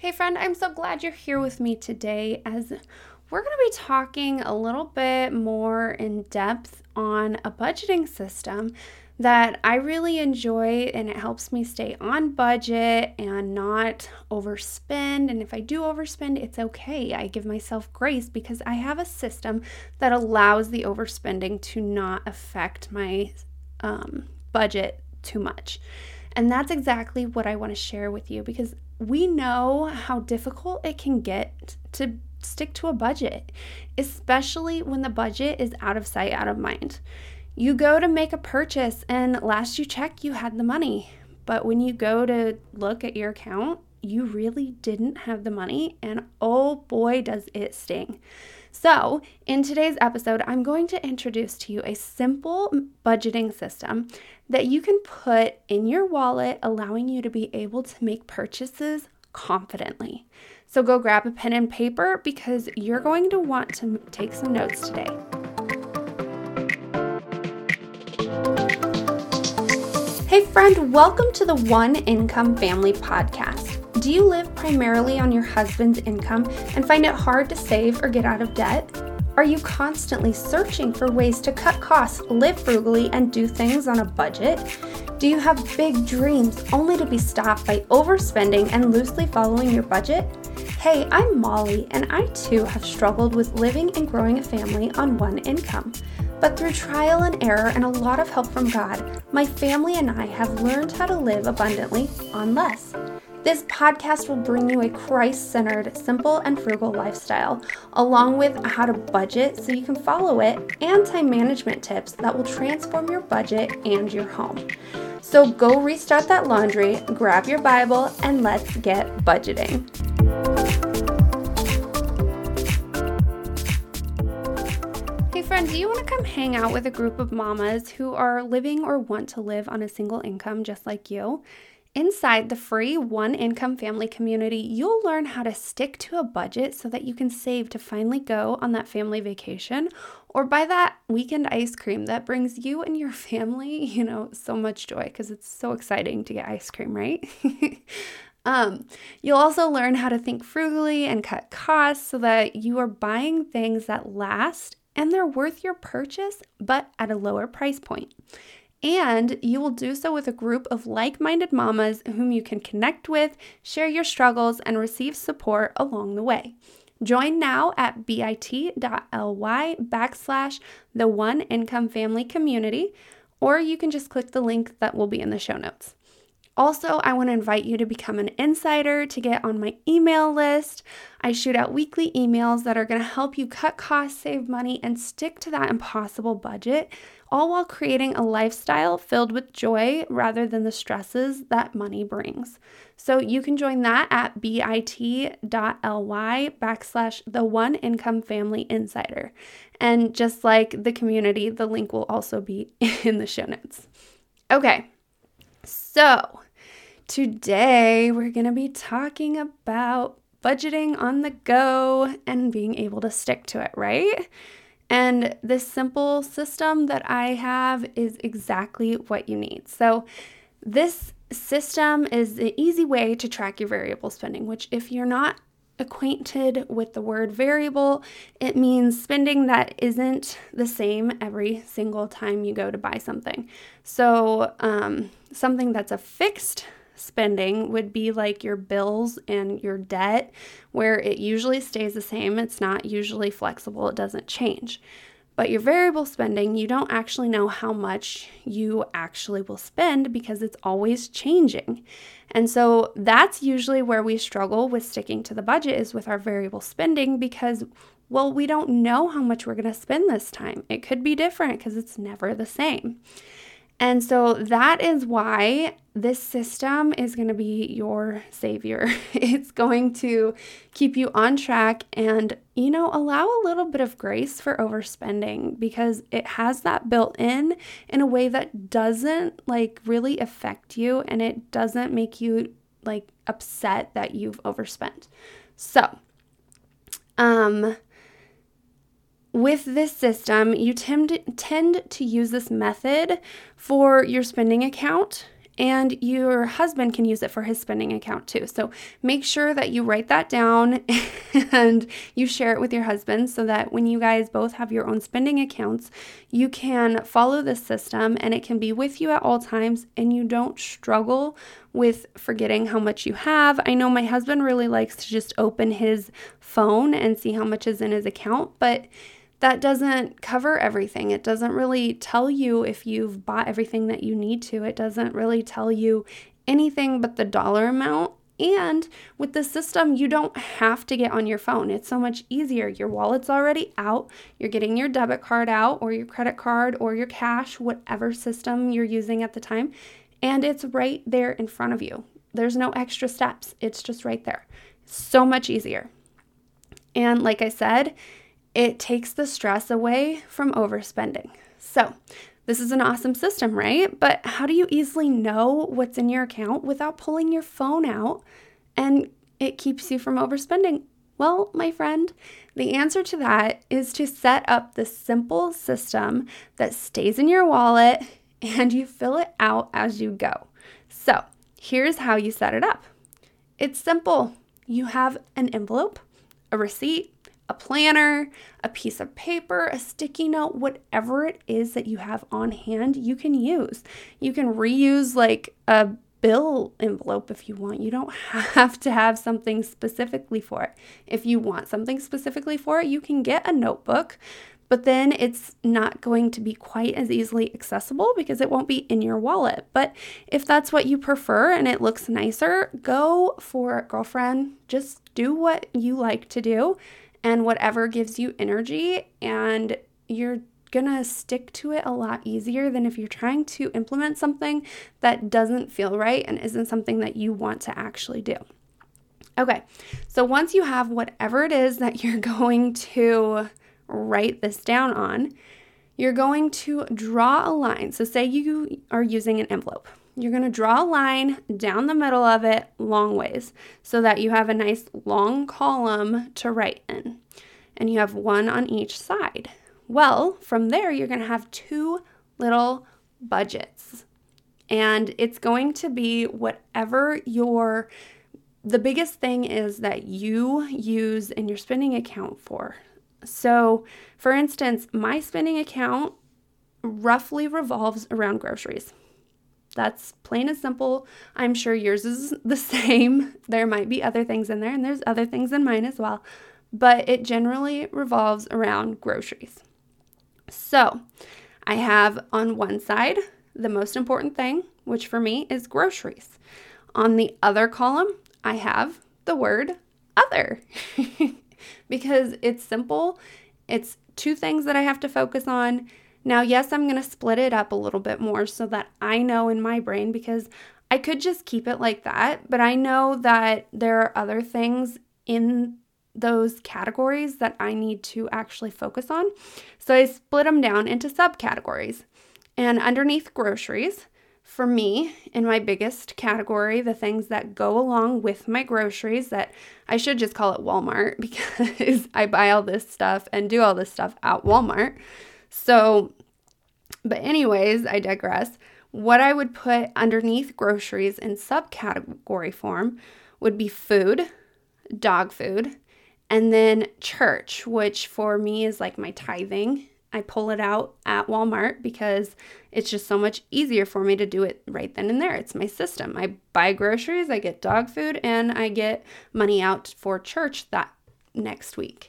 Hey friend, I'm so glad you're here with me today as we're going to be talking a little bit more in depth on a budgeting system that I really enjoy, and it helps me stay on budget and not overspend. And if I do overspend, it's okay. I give myself grace because I have a system that allows the overspending to not affect my budget too much. And that's exactly what I want to share with you, because we know how difficult it can get to stick to a budget, especially when the budget is out of sight, out of mind. You go to make a purchase and last you check, you had the money. But when you go to look at your account, you really didn't have the money, and oh boy, does it sting. So in today's episode, I'm going to introduce to you a simple budgeting system that you can put in your wallet, allowing you to be able to make purchases confidently. So go grab a pen and paper because you're going to want to take some notes today. Hey friend, welcome to the One Income Family Podcast. Do you live primarily on your husband's income and find it hard to save or get out of debt? Are you constantly searching for ways to cut costs, live frugally, and do things on a budget? Do you have big dreams only to be stopped by overspending and loosely following your budget? Hey, I'm Molly, and I too have struggled with living and growing a family on one income. But through trial and error and a lot of help from God, my family and I have learned how to live abundantly on less. This podcast will bring you a Christ-centered, simple, and frugal lifestyle, along with how to budget so you can follow it, and time management tips that will transform your budget and your home. So go restart that laundry, grab your Bible, and let's get budgeting. Hey friend, do you want to come hang out with a group of mamas who are living or want to live on a single income just like you? Inside the free One Income Family community, you'll learn how to stick to a budget so that you can save to finally go on that family vacation or buy that weekend ice cream that brings you and your family, so much joy, because it's so exciting to get ice cream, right? You'll also learn how to think frugally and cut costs so that you are buying things that last and they're worth your purchase, but at a lower price point. And you will do so with a group of like-minded mamas whom you can connect with, share your struggles, and receive support along the way. Join now at bit.ly/the One Income Family Community, or you can just click the link that will be in the show notes. Also, I want to invite you to become an insider to get on my email list. I shoot out weekly emails that are going to help you cut costs, save money, and stick to that impossible budget, all while creating a lifestyle filled with joy rather than the stresses that money brings. So you can join that at bit.ly/the One Income Family Insider. And just like the community, the link will also be in the show notes. Okay, so today we're going to be talking about budgeting on the go and being able to stick to it, right? And this simple system that I have is exactly what you need. So this system is the easy way to track your variable spending, which if you're not acquainted with the word variable, it means spending that isn't the same every single time you go to buy something. So something that's a fixed spending would be like your bills and your debt, where it usually stays the same. It's not usually flexible. It doesn't change. But your variable spending, you don't actually know how much you actually will spend because it's always changing. And so that's usually where we struggle with sticking to the budget, is with our variable spending, because, well, we don't know how much we're going to spend this time. It could be different because it's never the same. And so that is why this system is going to be your savior. It's going to keep you on track and, allow a little bit of grace for overspending, because it has that built in a way that doesn't really affect you, and it doesn't make you upset that you've overspent. So, with this system, you tend to use this method for your spending account And your husband can use it for his spending account too. So make sure that you write that down and you share it with your husband so that when you guys both have your own spending accounts, you can follow this system and it can be with you at all times and you don't struggle with forgetting how much you have. I know my husband really likes to just open his phone and see how much is in his account, but that doesn't cover everything. It doesn't really tell you if you've bought everything that you need to. It doesn't really tell you anything but the dollar amount. And with the system, you don't have to get on your phone. It's so much easier. Your wallet's already out. You're getting your debit card out or your credit card or your cash, whatever system you're using at the time. And it's right there in front of you. There's no extra steps. It's just right there. So much easier. And like I said, it takes the stress away from overspending. So this is an awesome system, right? But how do you easily know what's in your account without pulling your phone out and it keeps you from overspending? Well, my friend, the answer to that is to set up this simple system that stays in your wallet and you fill it out as you go. So here's how you set it up. It's simple. You have an envelope, a receipt, a planner, a piece of paper, a sticky note, whatever it is that you have on hand, you can use. You can reuse like a bill envelope if you want. You don't have to have something specifically for it. If you want something specifically for it, you can get a notebook, but then it's not going to be quite as easily accessible because it won't be in your wallet. But if that's what you prefer and it looks nicer, go for it, girlfriend. Just do what you like to do and whatever gives you energy, and you're gonna stick to it a lot easier than if you're trying to implement something that doesn't feel right and isn't something that you want to actually do. Okay, so once you have whatever it is that you're going to write this down on, you're going to draw a line. So say you are using an envelope. You're going to draw a line down the middle of it long ways so that you have a nice long column to write in. And you have one on each side. Well, from there, you're going to have two little budgets. And it's going to be whatever the biggest thing is that you use in your spending account for. So, for instance, my spending account roughly revolves around groceries. That's plain and simple. I'm sure yours is the same. There might be other things in there, and there's other things in mine as well. But it generally revolves around groceries. So I have on one side the most important thing, which for me is groceries. On the other column, I have the word other because it's simple. It's two things that I have to focus on. Now, yes, I'm going to split it up a little bit more so that I know in my brain, because I could just keep it like that, but I know that there are other things in those categories that I need to actually focus on. So I split them down into subcategories. And underneath groceries, for me, in my biggest category, the things that go along with my groceries, that I should just call it Walmart because I buy all this stuff and do all this stuff at Walmart. So, but anyways, I digress. What I would put underneath groceries in subcategory form would be food, dog food, and then church, which for me is like my tithing. I pull it out at Walmart because it's just so much easier for me to do it right then and there. It's my system. I buy groceries, I get dog food, and I get money out for church that next week.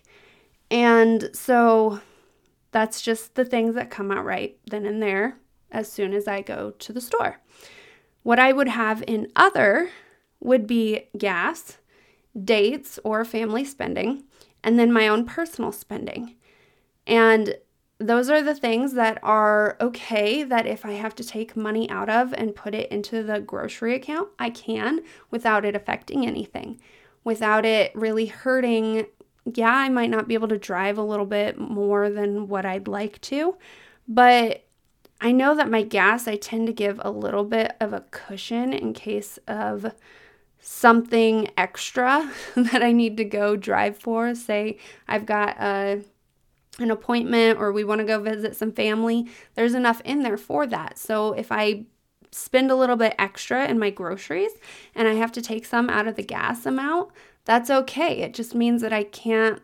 And so that's just the things that come out right then and there as soon as I go to the store. What I would have in other would be gas, dates or family spending, and then my own personal spending. And those are the things that are okay that if I have to take money out of and put it into the grocery account, I can without it affecting anything, without it really hurting. Yeah, I might not be able to drive a little bit more than what I'd like to, but I know that my gas, I tend to give a little bit of a cushion in case of something extra that I need to go drive for. Say I've got an appointment or we want to go visit some family. There's enough in there for that. So if I spend a little bit extra in my groceries and I have to take some out of the gas amount, that's okay. It just means that I can't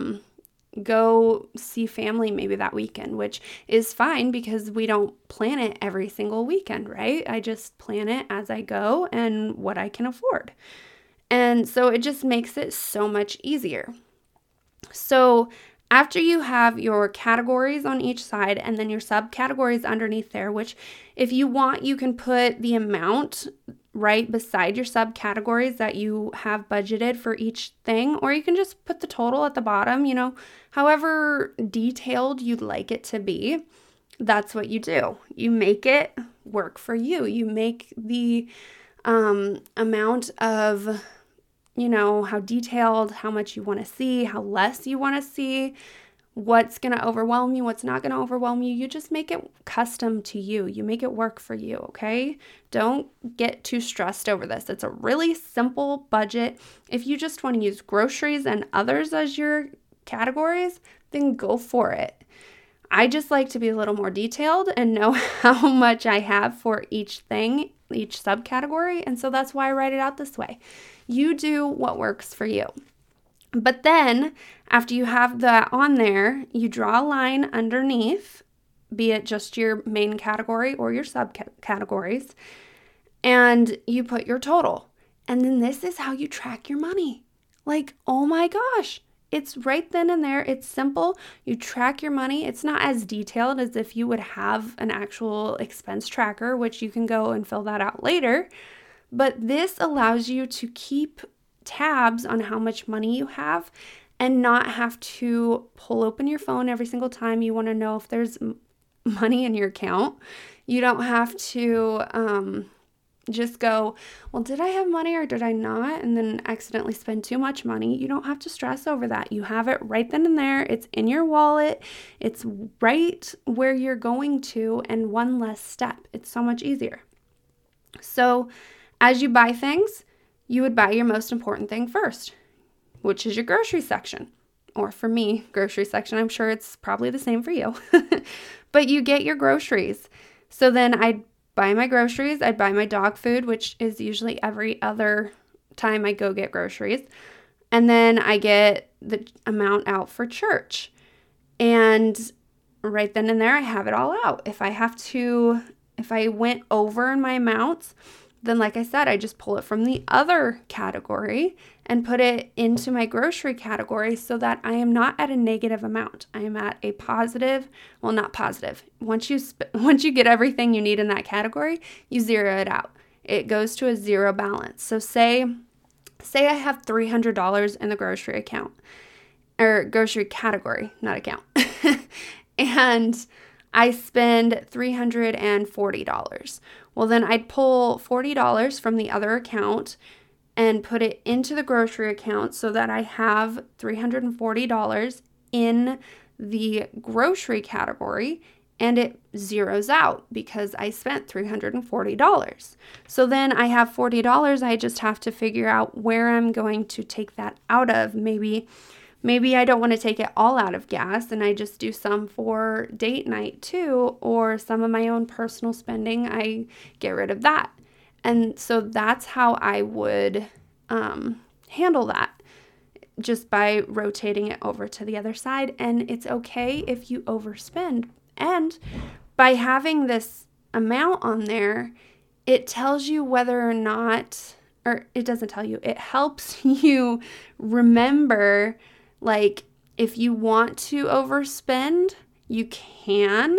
go see family maybe that weekend, which is fine because we don't plan it every single weekend, right? I just plan it as I go and what I can afford. And so it just makes it so much easier. So after you have your categories on each side and then your subcategories underneath there, which if you want, you can put the amount right beside your subcategories that you have budgeted for each thing, or you can just put the total at the bottom, however detailed you'd like it to be. That's what you do. You make it work for you. You make the amount of how detailed, how much you want to see, how less you want to see, what's going to overwhelm you, what's not going to overwhelm you. You just make it custom to you. You make it work for you, okay? Don't get too stressed over this. It's a really simple budget. If you just want to use groceries and others as your categories, then go for it. I just like to be a little more detailed and know how much I have for each thing, each subcategory, and so that's why I write it out this way. You do what works for you. But then after you have that on there, you draw a line underneath, be it just your main category or your subcategories, and you put your total. And then this is how you track your money. Like, oh my gosh, it's right then and there. It's simple. You track your money. It's not as detailed as if you would have an actual expense tracker, which you can go and fill that out later. But this allows you to keep tabs on how much money you have and not have to pull open your phone every single time you want to know if there's money in your account. You don't have to just go, well, did I have money or did I not? And then accidentally spend too much money. You don't have to stress over that. You have it right then and there. It's in your wallet. It's right where you're going to, and one less step. It's so much easier. So as you buy things, you would buy your most important thing first, which is your grocery section. Or for me, grocery section. I'm sure it's probably the same for you. But you get your groceries. So then I'd buy my groceries. I'd buy my dog food, which is usually every other time I go get groceries. And then I get the amount out for church. And right then and there, I have it all out. If I went over in my amounts, then like I said, I just pull it from the other category and put it into my grocery category so that I am not at a negative amount. I am at a positive, well, not positive. Once you get everything you need in that category, you zero it out. It goes to a zero balance. So say I have $300 in the grocery account, or grocery category, not account. And I spend $340. Well, then I'd pull $40 from the other account and put it into the grocery account so that I have $340 in the grocery category, and it zeroes out because I spent $340. So then I have $40. I just have to figure out where I'm going to take that out of. Maybe I don't want to take it all out of gas and I just do some for date night too, or some of my own personal spending, I get rid of that. And so that's how I would handle that, just by rotating it over to the other side. And it's okay if you overspend. And by having this amount on there, it tells you whether or not, or it doesn't tell you, it helps you remember, like, if you want to overspend, you can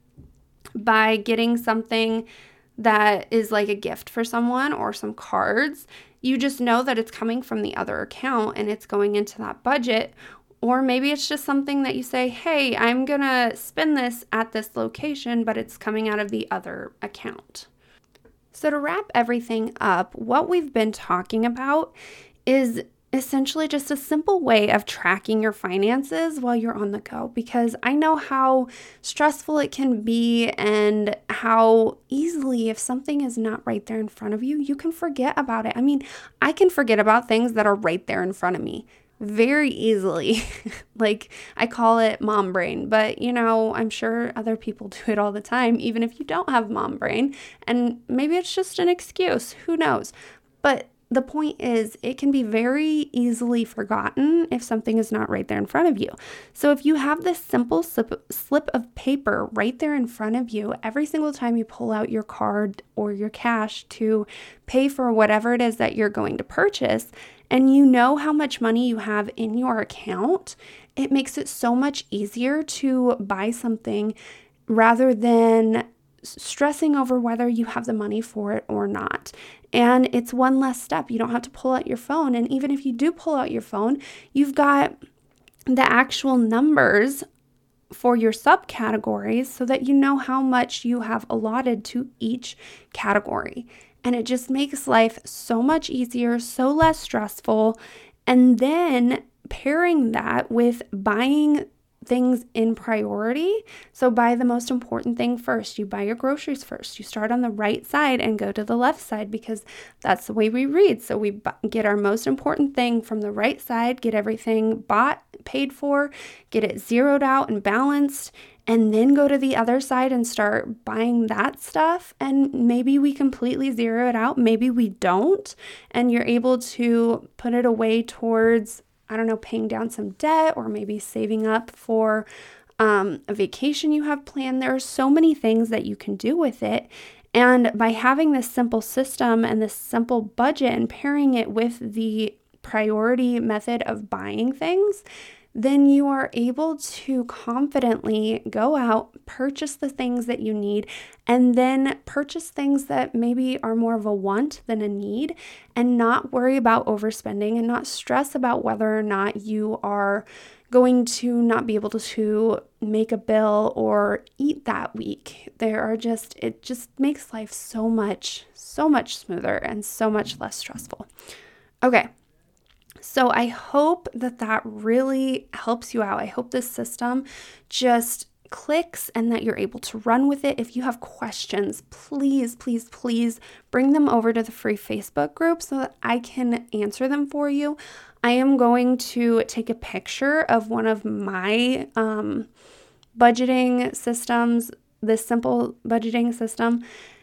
by getting something that is like a gift for someone or some cards. You just know that it's coming from the other account and it's going into that budget. Or maybe it's just something that you say, hey, I'm going to spend this at this location, but it's coming out of the other account. So to wrap everything up, what we've been talking about is essentially just a simple way of tracking your finances while you're on the go, because I know how stressful it can be and how easily, if something is not right there in front of you, you can forget about it. I mean, I can forget about things that are right there in front of me very easily. Like, I call it mom brain, but I'm sure other people do it all the time, even if you don't have mom brain. And maybe it's just an excuse. Who knows? But the point is, it can be very easily forgotten if something is not right there in front of you. So if you have this simple slip of paper right there in front of you, every single time you pull out your card or your cash to pay for whatever it is that you're going to purchase, and you know how much money you have in your account, it makes it so much easier to buy something rather than stressing over whether you have the money for it or not. And it's one less step. You don't have to pull out your phone. And even if you do pull out your phone, you've got the actual numbers for your subcategories so that you know how much you have allotted to each category. And it just makes life so much easier, so less stressful. And then pairing that with buying things in priority. So buy the most important thing first. You buy your groceries first. You start on the right side and go to the left side because that's the way we read. So we get our most important thing from the right side, get everything bought, paid for, get it zeroed out and balanced, and then go to the other side and start buying that stuff. And maybe we completely zero it out. Maybe we don't. And you're able to put it away towards, paying down some debt or maybe saving up for a vacation you have planned. There are so many things that you can do with it. And by having this simple system and this simple budget and pairing it with the priority method of buying things, then you are able to confidently go out, purchase the things that you need, and then purchase things that maybe are more of a want than a need, and not worry about overspending and not stress about whether or not you are going to not be able to make a bill or eat that week. It just makes life so much smoother and so much less stressful. Okay. So I hope that really helps you out. I hope this system just clicks and that you're able to run with it. If you have questions, please bring them over to the free Facebook group so that I can answer them for you. I am going to take a picture of one of my budgeting systems, this simple budgeting system,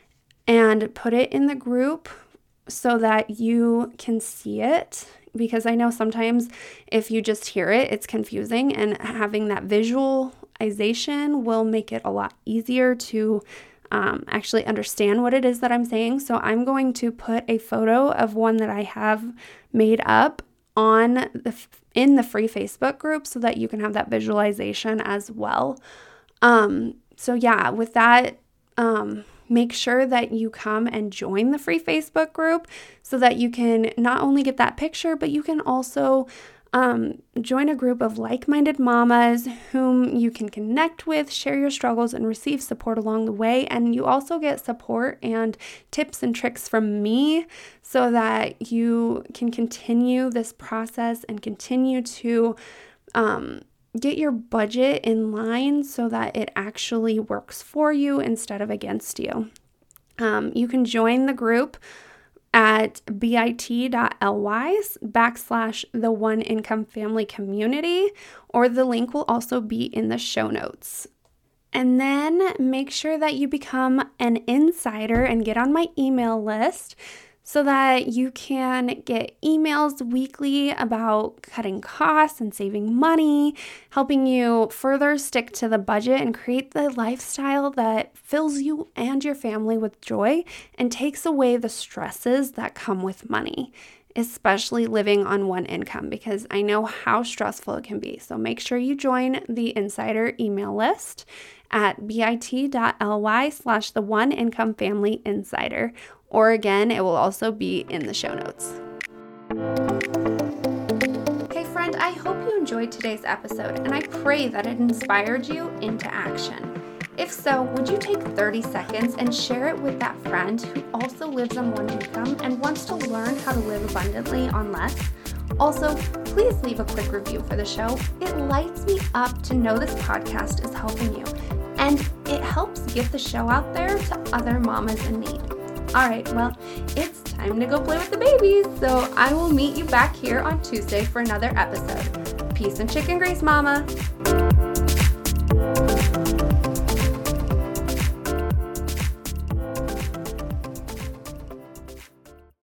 and put it in the group so that you can see it. Because I know sometimes if you just hear it, it's confusing, and having that visualization will make it a lot easier to actually understand what it is that I'm saying. So I'm going to put a photo of one that I have made up in the free Facebook group so that you can have that visualization as well. So yeah, with that, make sure that you come and join the free Facebook group so that you can not only get that picture, but you can also join a group of like-minded mamas whom you can connect with, share your struggles, and receive support along the way. And you also get support and tips and tricks from me so that you can continue this process and continue to get your budget in line so that it actually works for you instead of against you. You can join the group at bit.ly/the One Income Family Community, or the link will also be in the show notes. And then make sure that you become an insider and get on my email list so that you can get emails weekly about cutting costs and saving money, helping you further stick to the budget and create the lifestyle that fills you and your family with joy and takes away the stresses that come with money, especially living on one income, because I know how stressful it can be. So make sure you join the insider email list at bit.ly/the One Income Family Insider. Or again, it will also be in the show notes. Hey friend, I hope you enjoyed today's episode, and I pray that it inspired you into action. If so, would you take 30 seconds and share it with that friend who also lives on one income and wants to learn how to live abundantly on less? Also, please leave a quick review for the show. It lights me up to know this podcast is helping you, and it helps get the show out there to other mamas in need. All right, well, it's time to go play with the babies. So I will meet you back here on Tuesday for another episode. Peace and chicken grease, Mama.